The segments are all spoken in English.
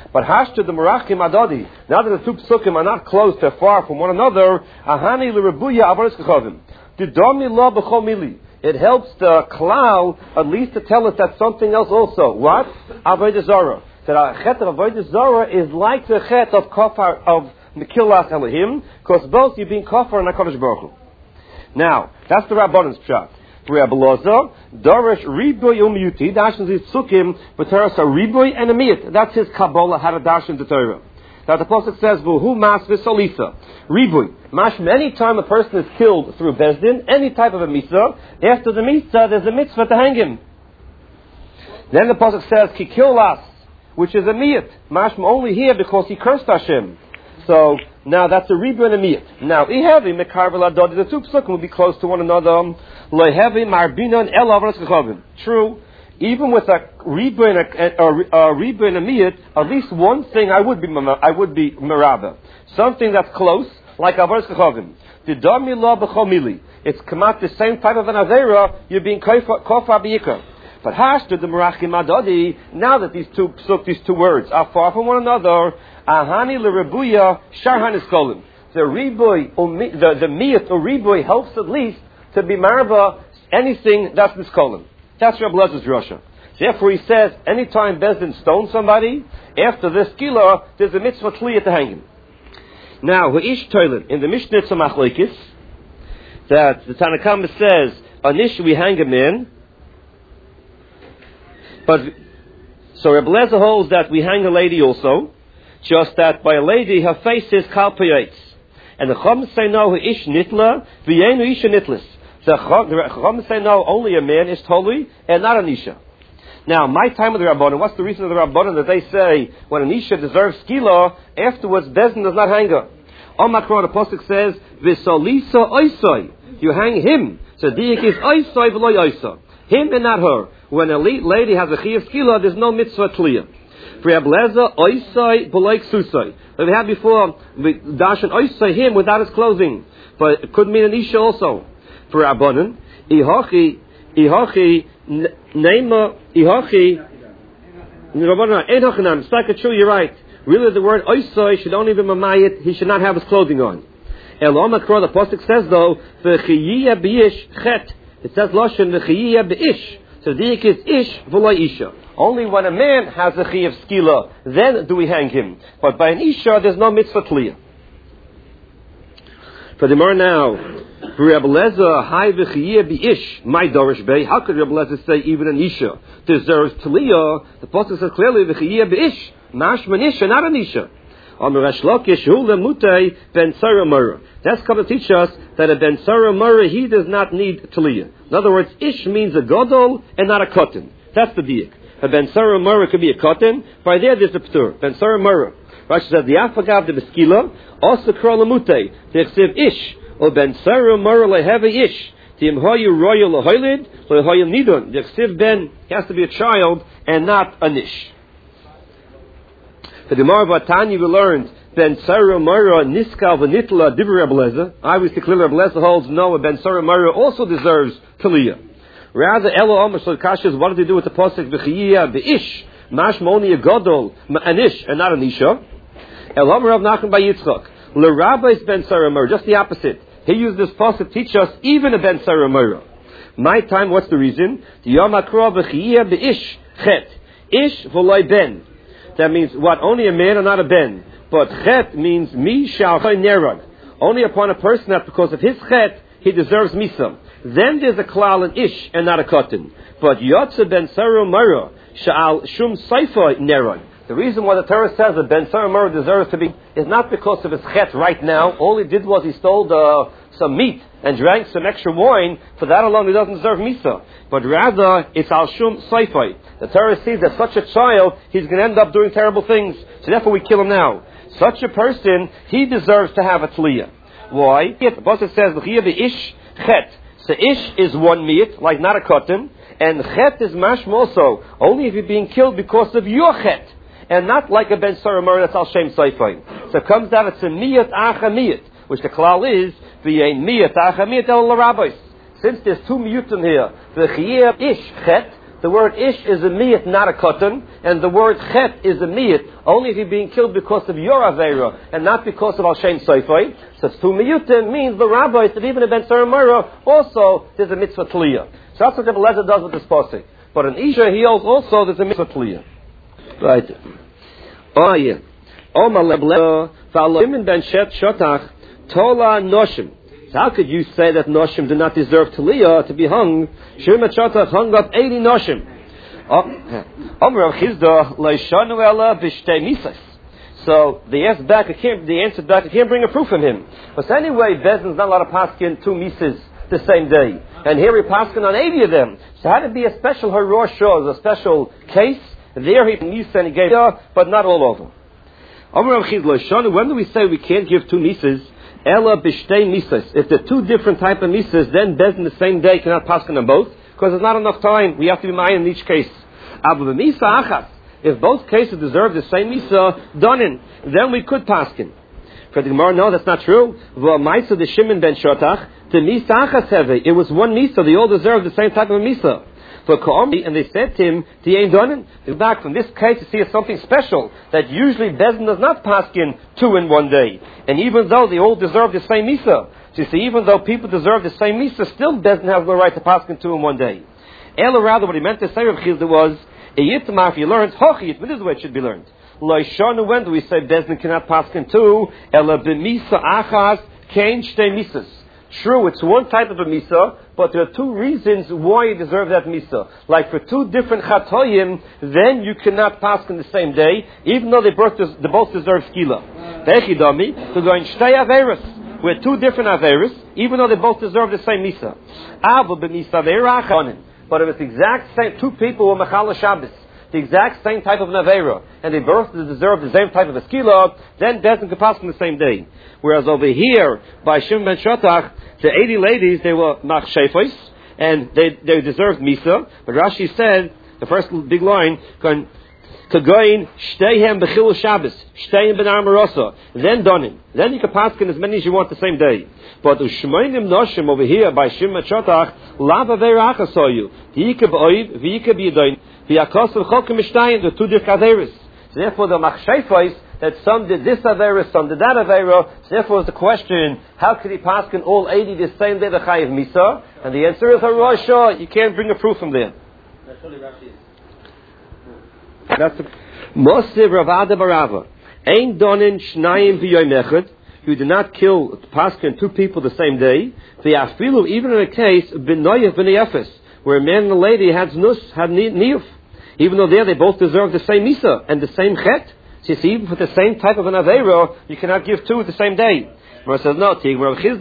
But hashta the merachim adadi. Now that the two psukim are not close, they're far from one another. Ahani l'rebuya avodas kachavim. Didomi lo b'chol mili. It helps the klal at least to tell us that something else also. What? Avodah Zarah. That a chet of Avodah Zarah is like the chet of kafar of Mekilas Elohim, because both you're being kafar and HaKadosh Baruch Hu. Now, that's the Rabbanon's pshat. Rabbi Loza, Dorish Riboy Umyuti, Dashan is Sukkim, but there are a Riboy and a Miyat. That's his Kabbalah, how to Dashan the Torah. Now the Pasuk says, Vuhu Mas V'Solisa. Riboy. Mashma, any time a person is killed through Bezdin, any type of a Misa, after the Misa, there's a mitzvah to hang him. Then the Pasuk says, Kikilas, which is a Miyat. Mashma only here because he cursed Hashem. So, now that's a Riboy and a Miyat. Now, Ihevi, Mekarvel Adod, the two Psukim will be close to one another. Lehevi Marbinon El Avras Kachavim. True, even with a Riboy and a Miyat, at least one thing I would be Merabah. Something that's close, like Avras Kachavim. Didami La B'chomili. It's come out the same type of an Avera, you're being Kofa B'yikah. But hashta the merachim adadi. Now that these two words are far from one another, ahani l'rebuya sharhan iskolim. The riboy, the miyat or riboy helps at least to be marva anything that's niskolim. That's Rabbi Lezer's drasha. Therefore, he says anytime Bezdin stones somebody after this kila, there's a mitzvah tliyah to hang him. Now, hu'ish toilet in the Mishnah Tzemach that the Tanakhama says anish we hang him in. But so Rebbe Lezer holds that we hang a lady also, just that by a lady her face is kalpiyates, and the Chum say no ish nitla v'yenu isha nitlis. The Chum say no only a man is totally and not an isha. Now my time of the Rabbanan, what's the reason of the Rabbanan that they say when an isha deserves skila afterwards Bezdin does not hang her? On Makron the pasuk says v'solisa oisai, you hang him. So diik is oisai v'loy oisa, him and not her. When a lady has a chiyuv skila, there's no mitzvah tliyah. For Reb Lezer, oisai b'loik susai. Like we had before, dashan oisai him without his clothing, but it could mean an isha also. For Rabbanan, ihachi neima ihachi. Rabbanan, ein hachanam. It's like true. You're right. Really, the word oisai should only be mamayit. He should not have his clothing on. Elam Akron, the pasuk says though, v'chiyiyah b'ish chet. It says lashon v'chiyiyah b'ish. So the dik is ish v'lo isha. Only when a man has a chi of skila, then do we hang him. But by an isha, there's no mitzvah tliyah. For the more now, Rebbe Lezer hai v'chiyeh b'ish my dorish bei. How could Rebbe Lezer say even an isha deserves tliyah? The pasuk says clearly v'chiyeh b'ish mashman isha, not an isha. That's come to teach us that a Ben Sarah Murray, he does not need Taliyah. In other words, Ish means a Godol and not a Kotten. That's the diak. A Ben Sarah Murray could be a Kotten. By there's a Ptur. Ben Sarah Murray. Rashi says, the Afagav de Beskila, also Krolamute, the Chsiv Ish, or Ben Sarah Murray leheve Ish. The Imhoyu Royal Lehoilid, Lehoyim Nidun. The Chsiv Ben has to be a child and not a Nish. For the Gemara Tanya we learned Ben Sarah Mara Niskal V'Nitla Divrei Rebbe Lezer. Obviously, clearly Rebbe Lezer holds no. Ben Sarah Mara also deserves Taliyah. Rather, Elo Omer Shel Kashas, what did they do with the pasuk V'Chiyah B'ish Mashma only a Godol an Ish and not an Isha? El Omer Rav Nachman by Yitzchak LeRabbeis Ben Sarah Mara, just the opposite. He used this pasuk to teach us even a Ben Sarah Mara. My time, what's the reason? The Yom HaKrov V'Chiyah B'ish Chet Ish V'Loi Ben. That means what? Only a man or not a ben. But chet means mi shal nerag. Only upon a person that because of his chet he deserves misa. Then there's a klal and ish and not a cotton. But yotze ben saru mara shal shum saifa nerag. The reason why the Torah says that ben saru mara deserves to be is not because of his chet right now. All he did was he stole some meat and drank some extra wine. For that alone he doesn't deserve misa. But rather it's al shum saifai. The Torah sees that such a child, he's going to end up doing terrible things. So therefore we kill him now. Such a person, he deserves to have a tliyah. Why? The Pasuk says, L'chiyah b'ish chet. So ish is one meat, like not a cotton. And chet is mashma also. Only if you're being killed because of your chet. And not like a ben sarah murder that's al shem saifai. So it comes down, it's a miyat acha miyat. Which the klal is, v'yein miyat acha miyat el l'rabbis. Since there's two miyutim here, the chiyah ish chet, the word ish is a miyat, not a katan, and the word chet is a miyat, only if you're being killed because of your avera, and not because of al-shem soifai. So two miyutim means the rabbis that even in Ben Saramara, also there's a mitzvah tliyah. So that's what the Lezer does with this posik. But in Isha, he also there's a mitzvah tliyah. Right. Oh, yeah. Oh, my leblev, v'aloim ben shet shotach, tola noshim. So how could you say that noshim do not deserve taliyah to be hung? Shimon Shotach hung up 80 noshim. So the answer back, I can't bring a proof from him. But anyway, Bezdin's not allowed to paskin 2 mises the same day. And here he paskin on 80 of them. So had to be a special harosha, a special case. There he misa and he gave but not all over. When do we say we can't give 2 mises? Ella b'shtei misas. If they're 2 different type of misas, then Bezdin the same day cannot paskin them both, because there's not enough time. We have to be ma'ayin in each case. Abu b'misa achas. If both cases deserve the same misa, donin, then we could paskin. For the Gemara, no, that's not true. V'maisa the Shimon ben Shotach, the misa achas heve. It was one misa. They all deserve the same type of misa. For Ka'omri, and they said to him, "T'yein donin." In fact, from this case, you see it's something special that usually Bezdin does not paskin 2 in one day. And even though they all deserve the same misa, so you see, even though people deserve the same misa, still Bezdin has no right to paskin 2 in one day. Ela, rather, what he meant to say, Rav Chizda, was a yitma. If you learned hochiyit, but this is the way it should be learned. Loishanu, when do we say Bezdin cannot paskin 2? Ela b'misa achas kein shtei misas. True, it's one type of a misa, but there are 2 reasons why you deserve that misa. Like for 2 different chatoyim, then you cannot pass in the same day, even though they both deserve skila. Vechidami, to go in shtei averis, with 2 different averis, even though they both deserve the same misa. Ava b'misa aveira achanin. But if it's the exact same, 2 people were mechala Shabbos, the exact same type of an aveira, and they both deserve the same type of a skila, then Bezdin could pass in the same day. Whereas over here, by Shimon ben Shotach, the 80 ladies, they were mach shefos, and they deserved misa. But Rashi said, the first big line, Kagoin shteihem b'chilul Shabbos, shteihem ben Amarosa, then donim. Then you can pass in as many as you want the same day. But ushmoinim noshim over here by Shimon Shotach, lav aveira achasoyu, v'yika b'oiv, v'yika b'yidoin, v'yakos v'chokim mishtayim, the 2 different averis. So therefore the mach shefos, that some did this avera, some did that avera. So therefore, the question: how could he paskin all 80 the same day the chayiv misa? And the answer is harosha. You can't bring a proof from there. That's the Mosiv Ravada Barava. Ein donin shnayim v'yoyim echad. You do not kill paskin 2 people the same day. V'yafilu, even in a case b'noyef b'neyafes, where a man and a lady had niyuf, even though there they both deserve the same misa and the same chet. So you see, even for the same type of an aveiro, you cannot give 2 the same day. Where it says, no, that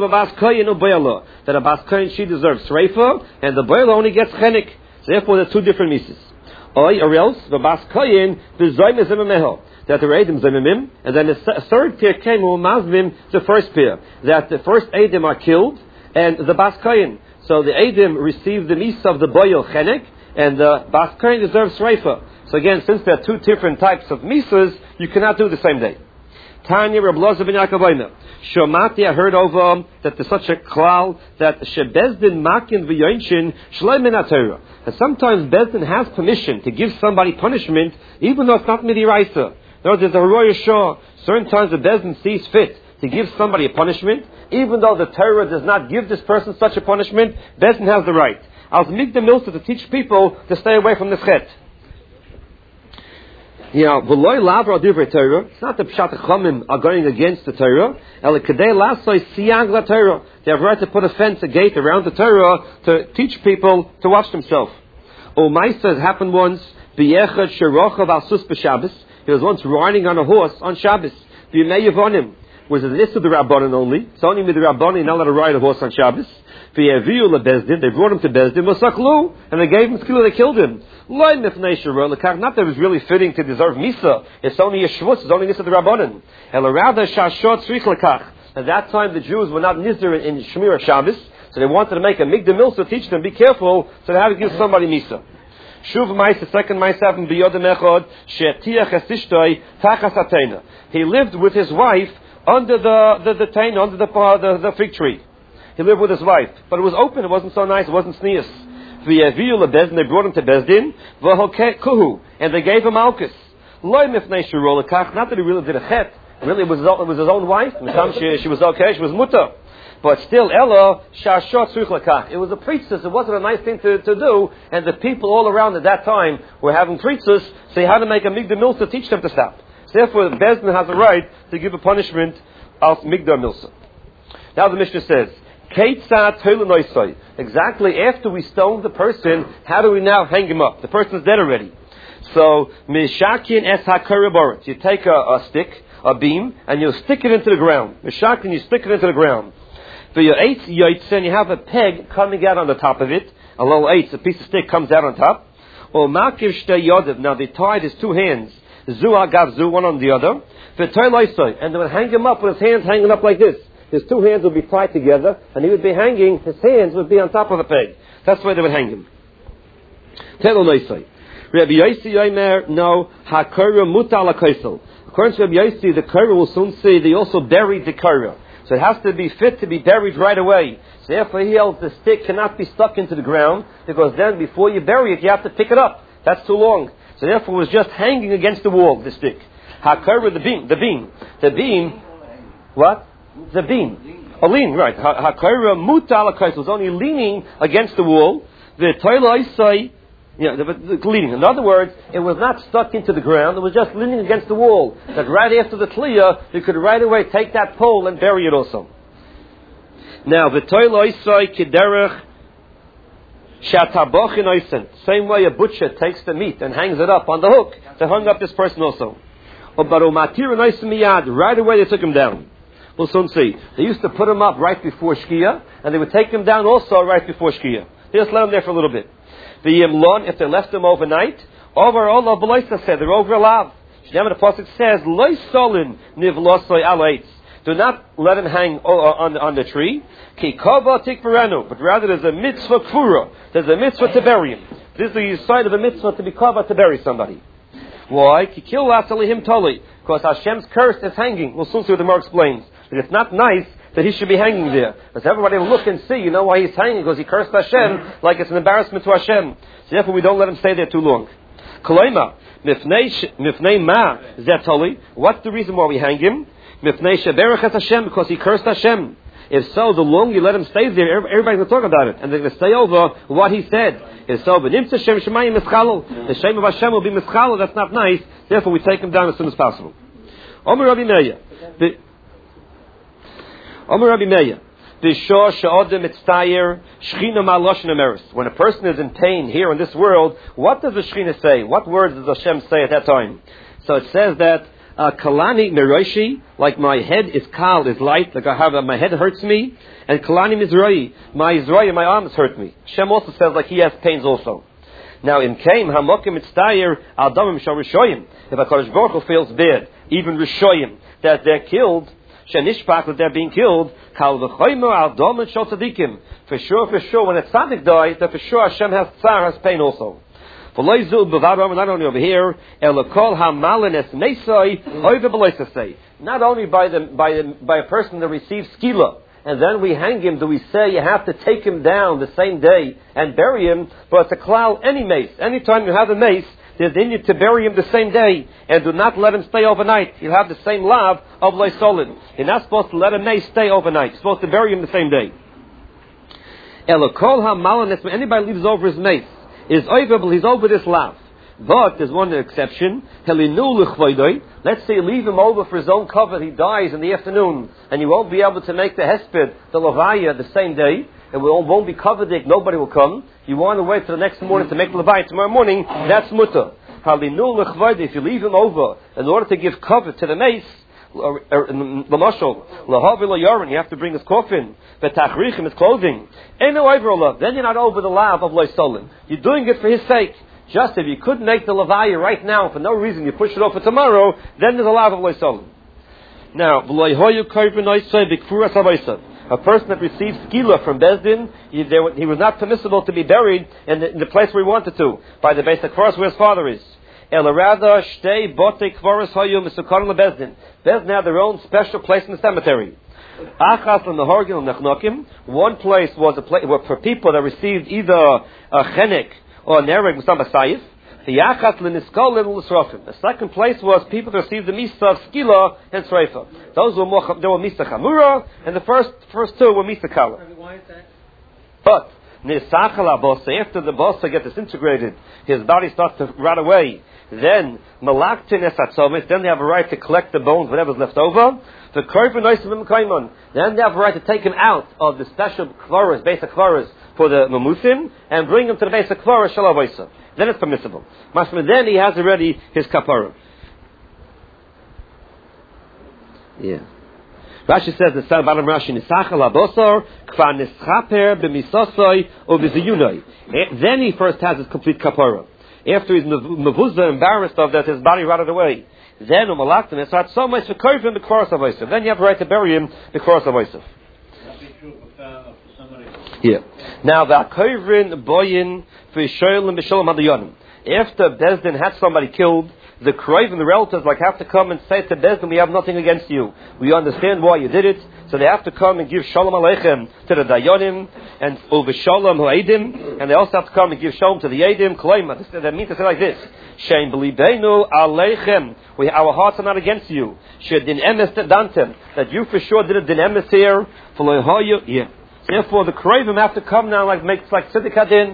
a bas koyin, she deserves sreifa, and the boiler only gets chenik. So therefore, there's 2 different mises. Or else, the bas koyin, the zoym is that the edim zomimim, and then a third pair came who mazmim the first pair. That the first edim are killed, and the bas koyin. So the edim receive the misa of the boil chenik, and the bas koyin deserves sreifa. So again, since there are 2 different types of misas, you cannot do the same day. Tanya Reb Loza ben Yaakov Omer. Shomati, I heard over that there's such a klal that shebezdin makin v'yoinchin shleim min haTorah. And sometimes Bezdin has permission to give somebody punishment, even though it's not midiraisa. No, there's a royal shah. Certain times the Bezdin sees fit to give somebody a punishment, even though the Torah does not give this person such a punishment. Bezdin has the right. Als migdal milsa to teach people to stay away from this chet. It's not the pshat chachamim are going against the Torah. They have right to put a fence, a gate around the Torah to teach people to watch themselves. Umaisa has happened once. He was once riding on a horse on Shabbos. Was it this to the Rabbanan only? It's only with the Rabbanan not allowed to ride a horse on Shabbos. They brought him to Bezdin, and they gave him skill, they killed him. Not that it was really fitting to deserve Misa. It's only a Shvus, it's only Misa the Rabbanan. At that time the Jews were not Nizir in Shemir Shabbos, so they wanted to make a Migdal Milsa to teach them, be careful, so they had to give somebody Misa. Shuv Maisa, second Maisa happened b'yodem echad, she'tiach esishtoi tachas atena. He lived with his wife under the tain, under the fig tree. He lived with his wife, but it was open. It wasn't so nice. It wasn't sneas. V'yaviyu lebezdin, they brought him to Bezdin. V'hokuhu, and they gave him malchus. Lo mifnei shuro lekach, not that he really did a chet. Really, it was his own wife. She was okay. She was mutter. But still, Ella shashot tzrich lekach. It was a priestess. It wasn't a nice thing to do. And the people all around at that time were having priestess, so he had to make a migdal milsa to teach them to stop. So therefore, Bezdin has a right to give a punishment of migdal milsa. Now the Mishnah says, Keitzat Toilanoisai. Exactly after we stoned the person, how do we now hang him up? The person's dead already. So, Mishakin es hakaraboret. You take a stick, a beam, and you stick it into the ground. Mishakin, you stick it into the ground. For your eitz yoitzen, you have a peg coming out on the top of it. A little eitz, a piece of stick comes out on top. Or makiv shtei yodev. Now they tied his two hands. Zu agav zu, one on the other. For toiloisai. And they would hang him up with his hands hanging up like this. His two hands would be tied together, and he would be hanging, his hands would be on top of the peg. That's why they would hang him. Toiloisai. Rabbi Yossi Yomer, no, hakara muta ala kaisel. According to Rabbi Yossi, the Korah will soon see they also buried the Korah. So it has to be fit to be buried right away. So therefore he held the stick cannot be stuck into the ground, because then before you bury it, you have to pick it up. That's too long. So therefore it was just hanging against the wall, the stick. HaKorah, the beam, what? The beam. A lean, right. HaKorah muta ala kaisel was only leaning against the wall. The toilet isai, leaning. In other words, it was not stuck into the ground, it was just leaning against the wall. That right after the Tliya, you could right away take that pole and bury it also. Now, the Toilo Isai Kiderech Shatabochin Oisen. Same way a butcher takes the meat and hangs it up on the hook. They hung up this person also. Right away they took him down. We'll soon see. They used to put him up right before Shkia, and they would take him down also right before Shkia. They just let him there for a little bit. The Yimlon, if they left them overnight, over all of Beloisa said, they're over alive. The Pasuk says, Lois solin nivlosoi alaitz. Do not let him hang on the tree. Ki kava tikvarenu. But rather there's a mitzvah kfura. There's a mitzvah to bury him. This is the side of a mitzvah to be kava to bury somebody. Why? Ki kil asalihim toli. Because Hashem's curse is hanging. We'll soon see what the Gemara explains. That it's not nice that he should be hanging there. Because everybody will look and see, you know why he's hanging, because he cursed Hashem, like it's an embarrassment to Hashem. So therefore we don't let him stay there too long. Kolaima, mifnei ma zetoli. What's the reason why we hang him? Mifnei sheberach es Hashem, because he cursed Hashem. If so, the longer you let him stay there, everybody's going to talk about it. And they're going to stay over what he said. If so, the shame of Hashem will be mischalo. That's not nice. Therefore we take him down as soon as possible. Omer Rabbi Meir. When a person is in pain here in this world, what does the Shekhinah say? What words does Hashem say at that time? So it says that Kalani Meroshi, like my head is kal, is light, like my head hurts me, and Kalani Mizroi, my arms hurt me. Hashem also says like he has pains also. Now in Kaim Hamokim Mitztayer Al Damim Shal Rishoyim. If a Kodesh Baruch Hu feels bad, even Rishoyim, that they're killed, Shenishpak, that they're being killed, Kal V'choymer Al Damim Shal Tzadikim. For sure, when a tzaddik dies, that for sure Hashem has tsar, has pain also. Not only over here, not only by a person that receives skila, and then we hang him, do we say you have to take him down the same day and bury him, but it's a klal, any mace. Anytime you have a mace, there's the need to bury him the same day, and do not let him stay overnight. You'll have the same lav of leisolin. You're not supposed to let a mace stay overnight. You're supposed to bury him the same day. When anybody leaves over his mace, he's over this lav. But there's one exception. Let's say you leave him over for his own cover. He dies in the afternoon, and you won't be able to make the hesped, the levaya, the same day, and we won't be covered. Nobody will come. You want to wait till the next morning to make the levaya tomorrow morning. That's mutter. If you leave him over in order to give cover to the mace, you have to bring his coffin, his clothing. Then you're not over the lav of leisolin. You're doing it for his sake. Just if you couldn't make the levaya right now for no reason, you push it off for tomorrow, then there's a lav of leisolin. Now, a person that receives skila from Bezdin, he was not permissible to be buried in the place where he wanted to, by the base of cross where his father is. Bezdin have their own special place in the cemetery. Achas l'nehorgim l'nechnokim. One place was a place for people that received either a chenek or a nereg musam basayif. The second place was people that received the misa of skila and sreifa. Those were misa chamura, and the first two were misa kala. Why is that? But after the bossa gets disintegrated, his body starts to rot away. Then malaktin esatzomis. Then they have a right to collect the bones, whatever's left over. The then they have a right to take him out of the special kvaras, basic kvaras for the mamusim, and bring him to the basic kvaras shalavaysa. Then it's permissible. Then he has already his kapara. Yeah. Rashi says the bottom Rashi nisachal abosor kva nischaper b'misosoi or b'ziyunoi. Then he first has his complete kapara. After he's mevuzah, embarrassed of that his body rotted away. Then umalaktim esat so much for kovim the kvaras of Yosef. Then you have a right to bury him the kvaras of Yosef. Yeah. Now the kovrin boyin for Yisholim b'sholom hadayonim. After Bezdin had somebody killed, the Kroiv and the relatives have to come and say to Bezdin, we have nothing against you. We understand why you did it. So they have to come and give Shalom Aleichem to the Dayonim and over Shalom Ha'edim, and they also have to come and give Shalom to the Edim. Kloima. That means to say like this: Shein b'libeinu Aleichem. Our hearts are not against you. Shedin emes dantem. That you for sure did a din emes here. Yeah. Therefore, the Kroivim have to come now, like make like tzedek hadin,